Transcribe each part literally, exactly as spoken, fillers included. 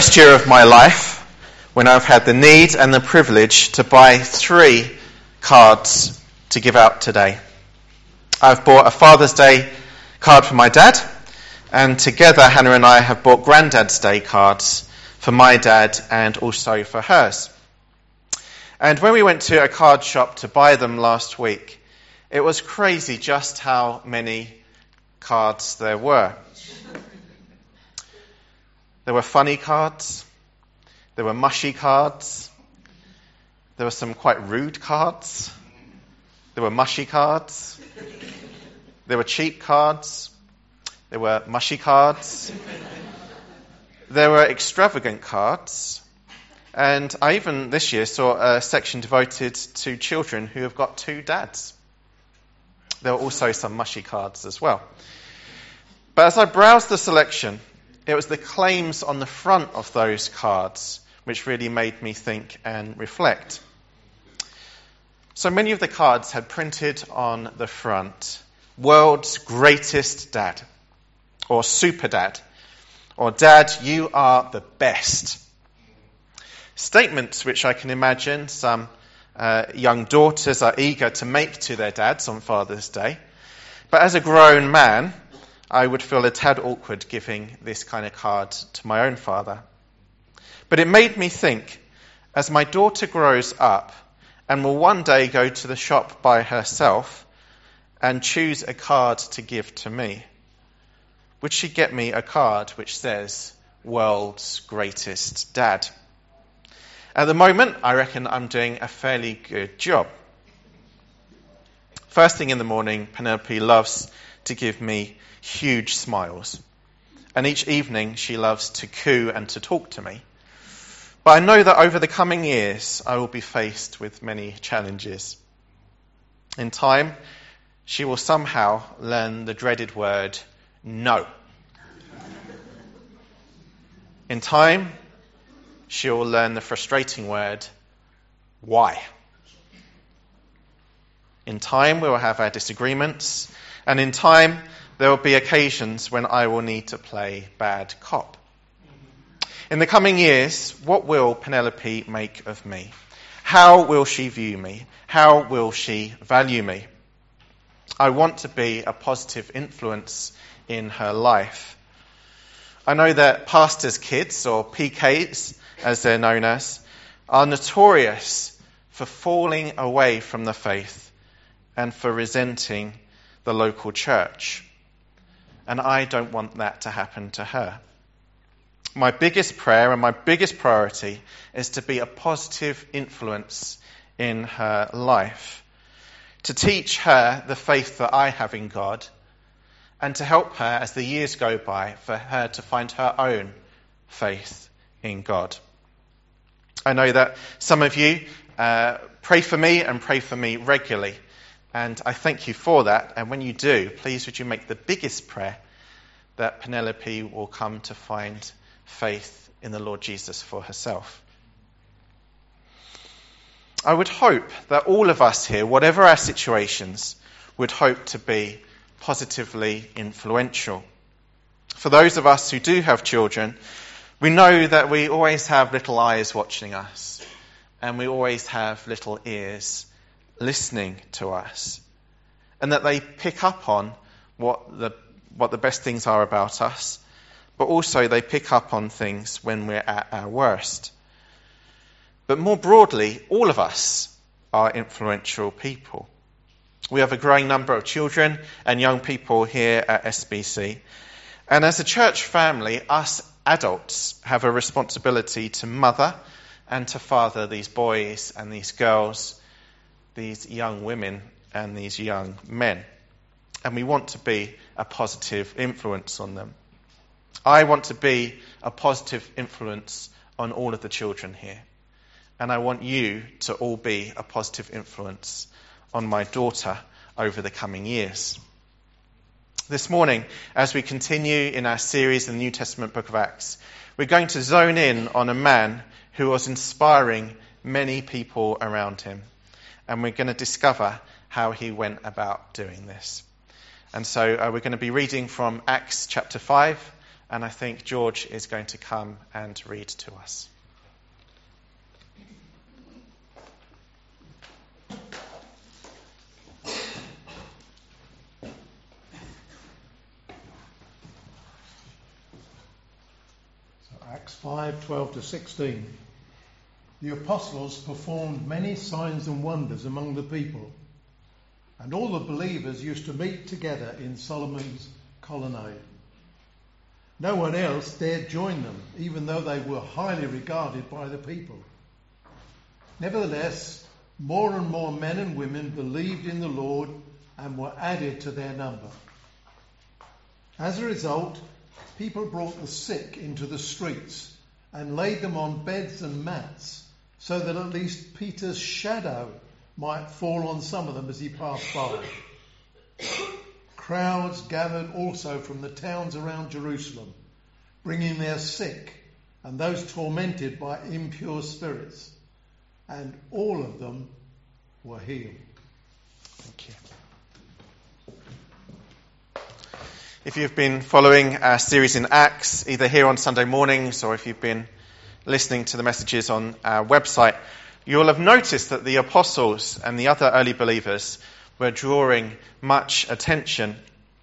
first year of my life when I've had the need and the privilege to buy three cards to give out today. I've bought a Father's Day card for my dad, and together Hannah and I have bought Grandad's Day cards for my dad and also for hers. And when we went to a card shop to buy them last week, it was crazy just how many cards there were. There were funny cards, there were mushy cards, there were some quite rude cards, there were mushy cards, there were cheap cards, there were mushy cards, there were extravagant cards, and I even this year saw a section devoted to children who have got two dads. There were also some mushy cards as well. But as I browsed the selection, it was the claims on the front of those cards which really made me think and reflect. So many of the cards had printed on the front, "World's greatest dad," or "Super Dad," or "Dad, you are the best." Statements which I can imagine some uh, young daughters are eager to make to their dads on Father's Day. But as a grown man, I would feel a tad awkward giving this kind of card to my own father. But it made me think, as my daughter grows up and will one day go to the shop by herself and choose a card to give to me, would she get me a card which says, "World's greatest dad"? At the moment, I reckon I'm doing a fairly good job. First thing in the morning, Penelope loves to give me huge smiles. And each evening she loves to coo and to talk to me. But I know that over the coming years I will be faced with many challenges. In time, she will somehow learn the dreaded word, no. In time, she will learn the frustrating word, why. In time, we will have our disagreements, and in time, there will be occasions when I will need to play bad cop. In the coming years, what will Penelope make of me? How will she view me? How will she value me? I want to be a positive influence in her life. I know that pastors' kids, or P Ks as they're known as, are notorious for falling away from the faith and for resenting the local church. And I don't want that to happen to her. My biggest prayer and my biggest priority is to be a positive influence in her life, to teach her the faith that I have in God, and to help her as the years go by for her to find her own faith in God. I know that some of you uh, pray for me and pray for me regularly. And I thank you for that. And when you do, please would you make the biggest prayer that Penelope will come to find faith in the Lord Jesus for herself. I would hope that all of us here, whatever our situations, would hope to be positively influential. For those of us who do have children, we know that we always have little eyes watching us, and we always have little ears listening to us, and that they pick up on what the what the best things are about us, but also they pick up on things when we're at our worst. But more broadly, all of us are influential people. We have a growing number of children and young people here at S B C, and as a church family, us adults have a responsibility to mother and to father these boys and these girls, these young women and these young men. And we want to be a positive influence on them. I want to be a positive influence on all of the children here. And I want you to all be a positive influence on my daughter over the coming years. This morning, as we continue in our series in the New Testament book of Acts, we're going to zone in on a man who was inspiring many people around him. And we're going to discover how he went about doing this. And so uh, we're going to be reading from Acts chapter five, and I think George is going to come and read to us. Acts five, twelve to sixteen. The apostles performed many signs and wonders among the people, and all the believers used to meet together in Solomon's colonnade. No one else dared join them, even though they were highly regarded by the people. Nevertheless, more and more men and women believed in the Lord and were added to their number. As a result, people brought the sick into the streets and laid them on beds and mats, so that at least Peter's shadow might fall on some of them as he passed by. Crowds gathered also from the towns around Jerusalem, bringing their sick and those tormented by impure spirits, and all of them were healed. Thank you. If you've been following our series in Acts, either here on Sunday mornings or if you've been listening to the messages on our website, you'll have noticed that the apostles and the other early believers were drawing much attention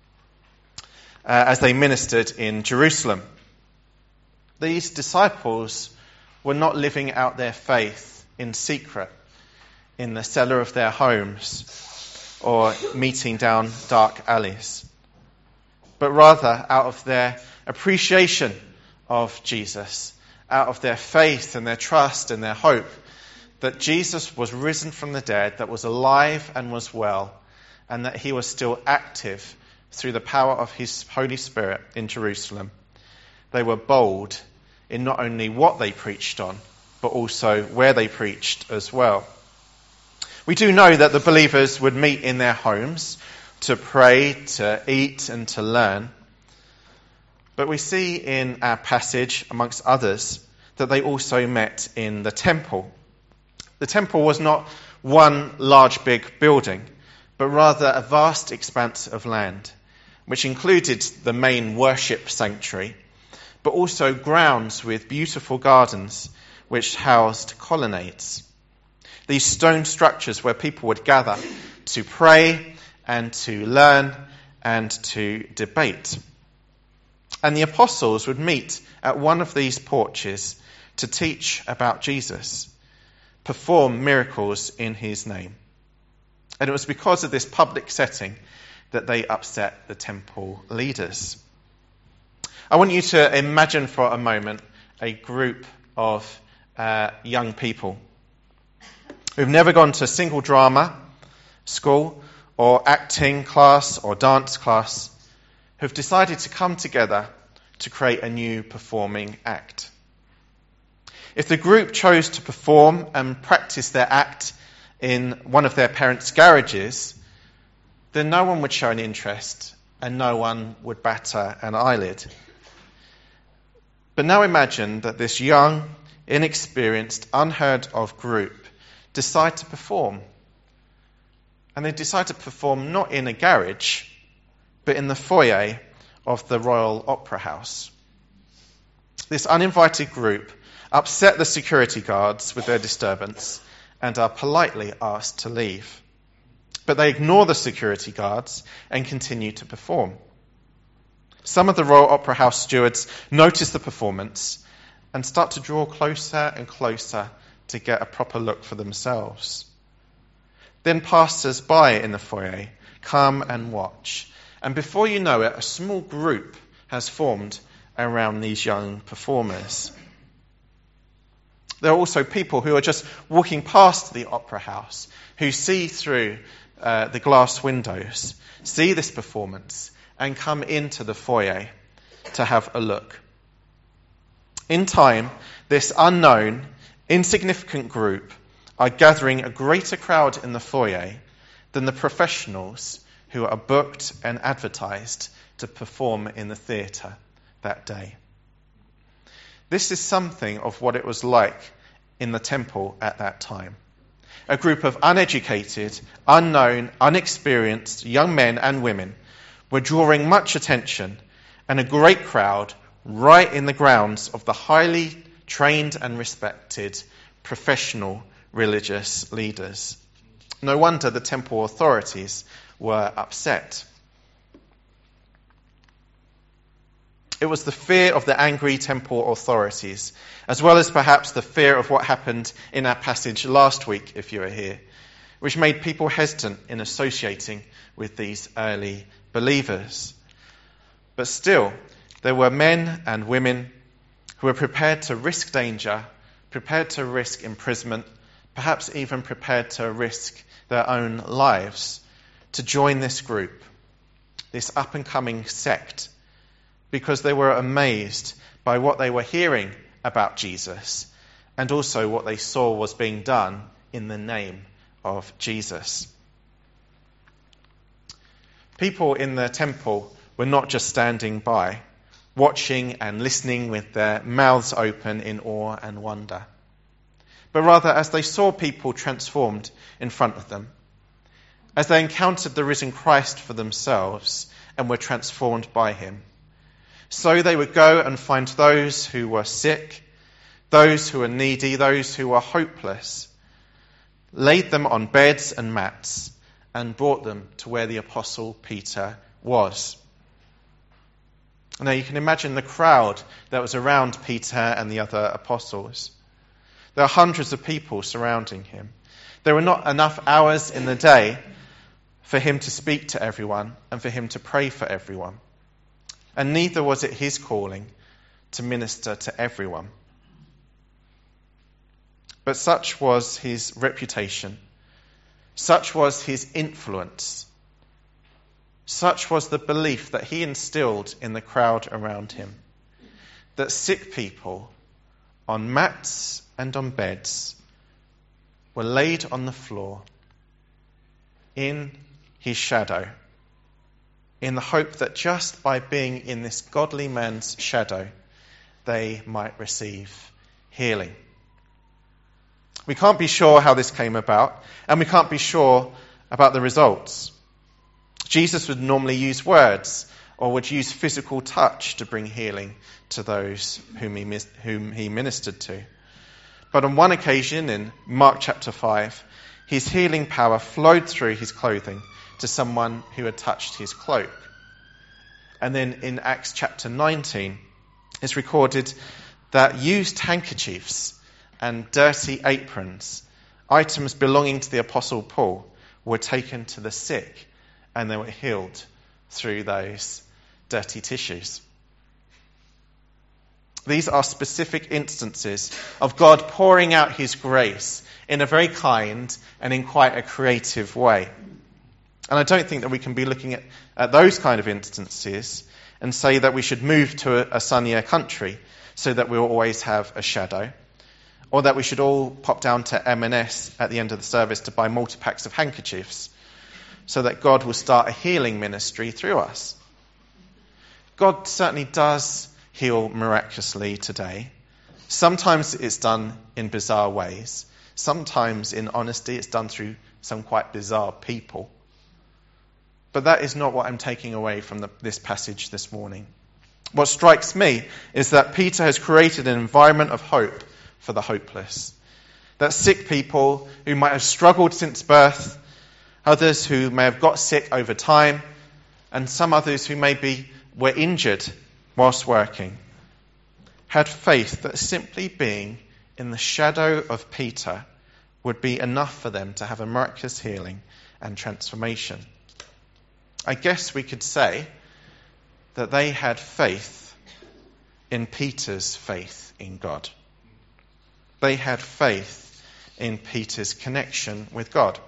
uh, as they ministered in Jerusalem. These disciples were not living out their faith in secret in the cellar of their homes or meeting down dark alleys, but rather out of their appreciation of Jesus, out of their faith and their trust and their hope that Jesus was risen from the dead, that was alive and was well, and that he was still active through the power of his Holy Spirit in Jerusalem. They were bold in not only what they preached on, but also where they preached as well. We do know that the believers would meet in their homes to pray, to eat, and to learn. But we see in our passage, amongst others, that they also met in the temple. The temple was not one large big building, but rather a vast expanse of land, which included the main worship sanctuary, but also grounds with beautiful gardens which housed colonnades. These stone structures where people would gather to pray and to learn and to debate. And the apostles would meet at one of these porches to teach about Jesus, perform miracles in his name. And it was because of this public setting that they upset the temple leaders. I want you to imagine for a moment a group of uh, young people who've never gone to a single drama school or acting class or dance class, who've decided to come together to create a new performing act. If the group chose to perform and practice their act in one of their parents' garages, then no one would show an interest and no one would batter an eyelid. But now imagine that this young, inexperienced, unheard of group decide to perform. And they decide to perform not in a garage, but in the foyer of the Royal Opera House. This uninvited group upset the security guards with their disturbance and are politely asked to leave. But they ignore the security guards and continue to perform. Some of the Royal Opera House stewards notice the performance and start to draw closer and closer to get a proper look for themselves. Then passers-by in the foyer come and watch. And before you know it, a small group has formed around these young performers. There are also people who are just walking past the opera house, who see through uh, the glass windows, see this performance, and come into the foyer to have a look. In time, this unknown, insignificant group are gathering a greater crowd in the foyer than the professionals who are booked and advertised to perform in the theatre that day. This is something of what it was like in the temple at that time. A group of uneducated, unknown, unexperienced young men and women were drawing much attention, and a great crowd right in the grounds of the highly trained and respected professional religious leaders. No wonder the temple authorities were upset. It was the fear of the angry temple authorities, as well as perhaps the fear of what happened in our passage last week, if you were here, which made people hesitant in associating with these early believers. But still, there were men and women who were prepared to risk danger, prepared to risk imprisonment, perhaps even prepared to risk their own lives to join this group, this up-and-coming sect, because they were amazed by what they were hearing about Jesus and also what they saw was being done in the name of Jesus. People in the temple were not just standing by, watching and listening with their mouths open in awe and wonder, but rather as they saw people transformed in front of them, as they encountered the risen Christ for themselves and were transformed by him. So they would go and find those who were sick, those who were needy, those who were hopeless, laid them on beds and mats, and brought them to where the Apostle Peter was. Now you can imagine the crowd that was around Peter and the other apostles. There are hundreds of people surrounding him. There were not enough hours in the day for him to speak to everyone and for him to pray for everyone. And neither was it his calling to minister to everyone. But such was his reputation, such was his influence, such was the belief that he instilled in the crowd around him, that sick people on mats and on beds were laid on the floor in his shadow, in the hope that just by being in this godly man's shadow, they might receive healing. We can't be sure how this came about, and we can't be sure about the results. Jesus would normally use words or would use physical touch to bring healing to those whom he, whom he ministered to. But on one occasion in Mark chapter five, his healing power flowed through his clothing to someone who had touched his cloak. And then in Acts chapter nineteen, it's recorded that used handkerchiefs and dirty aprons, items belonging to the Apostle Paul, were taken to the sick and they were healed through those dirty tissues. These are specific instances of God pouring out his grace in a very kind and in quite a creative way. And I don't think that we can be looking at, at those kind of instances and say that we should move to a, a sunnier country so that we'll always have a shadow, or that we should all pop down to M and S at the end of the service to buy multi-packs of handkerchiefs so that God will start a healing ministry through us. God certainly does heal miraculously today. Sometimes it's done in bizarre ways. Sometimes, in honesty, it's done through some quite bizarre people. But that is not what I'm taking away from the, this passage this morning. What strikes me is that Peter has created an environment of hope for the hopeless. That sick people who might have struggled since birth, others who may have got sick over time, and some others who maybe were injured whilst working, had faith that simply being in the shadow of Peter would be enough for them to have a miraculous healing and transformation. I guess we could say that they had faith in Peter's faith in God. They had faith in Peter's connection with God.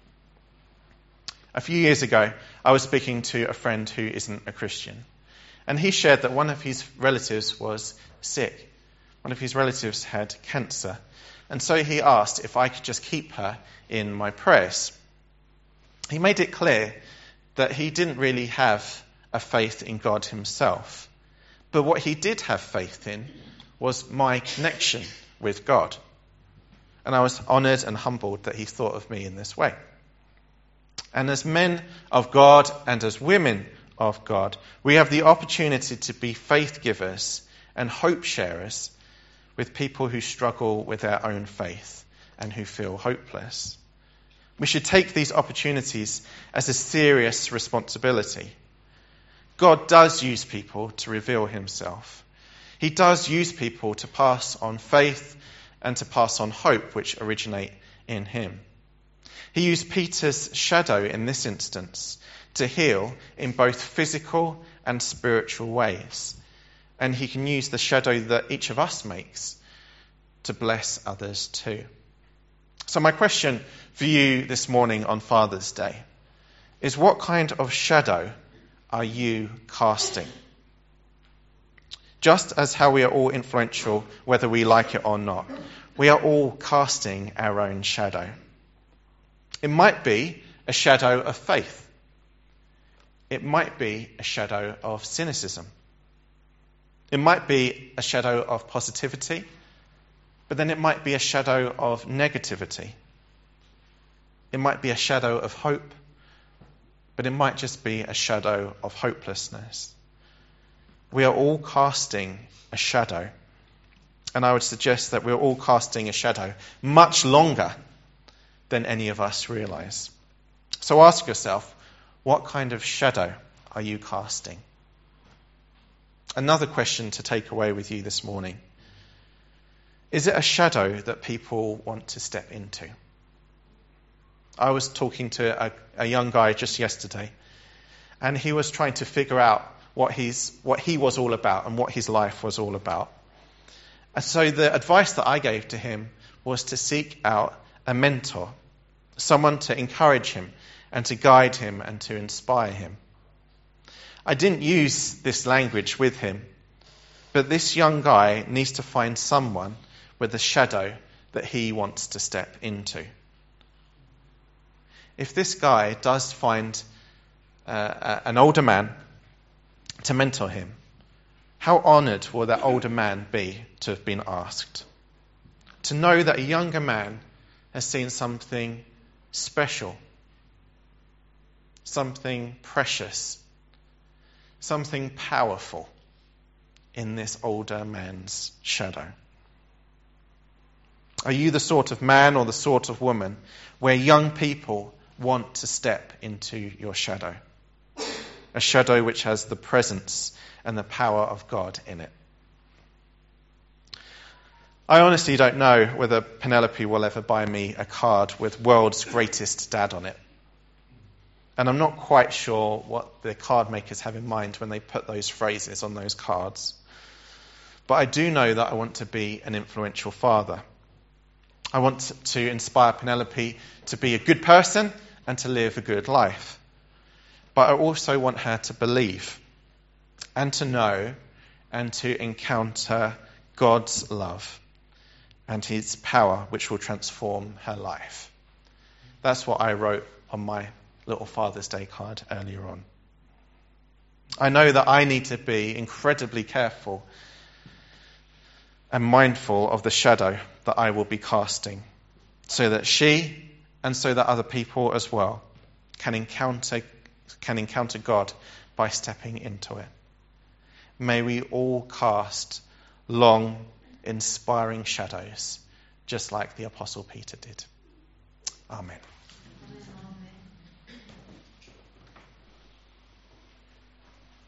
A few years ago, I was speaking to a friend who isn't a Christian, and he shared that one of his relatives was sick. One of his relatives had cancer, and so he asked if I could just keep her in my prayers. He made it clear that he didn't really have a faith in God himself, but what he did have faith in was my connection with God. And I was honoured and humbled that he thought of me in this way. And as men of God and as women of God, we have the opportunity to be faith givers and hope sharers with people who struggle with their own faith and who feel hopeless. We should take these opportunities as a serious responsibility. God does use people to reveal himself. He does use people to pass on faith and to pass on hope which originate in him. He used Peter's shadow in this instance to heal in both physical and spiritual ways. And he can use the shadow that each of us makes to bless others too. So my question for you this morning on Father's Day is, what kind of shadow are you casting? Just as how we are all influential, whether we like it or not, we are all casting our own shadow. It might be a shadow of faith. It might be a shadow of cynicism. It might be a shadow of positivity, but then it might be a shadow of negativity. It might be a shadow of hope, but it might just be a shadow of hopelessness. We are all casting a shadow, and I would suggest that we're all casting a shadow much longer than any of us realise. So ask yourself, what kind of shadow are you casting? Another question to take away with you this morning. Is it a shadow that people want to step into? I was talking to a, a young guy just yesterday, and he was trying to figure out what he's, what he was all about and what his life was all about. And so the advice that I gave to him was to seek out a mentor, someone to encourage him and to guide him and to inspire him. I didn't use this language with him, but this young guy needs to find someone with a shadow that he wants to step into. If this guy does find uh, an older man to mentor him, how honoured will that older man be to have been asked? To know that a younger man has seen something special, something precious, something powerful in this older man's shadow. Are you the sort of man or the sort of woman where young people want to step into your shadow? A shadow which has the presence and the power of God in it. I honestly don't know whether Penelope will ever buy me a card with "World's Greatest Dad" on it. And I'm not quite sure what the card makers have in mind when they put those phrases on those cards. But I do know that I want to be an influential father. I want to inspire Penelope to be a good person and to live a good life. But I also want her to believe and to know and to encounter God's love and his power, which will transform her life. That's what I wrote on my little Father's Day card earlier on. I know that I need to be incredibly careful and mindful of the shadow that I will be casting, so that she and so that other people as well can encounter can encounter God by stepping into it. May we all cast long, inspiring shadows, just like the Apostle Peter did. Amen.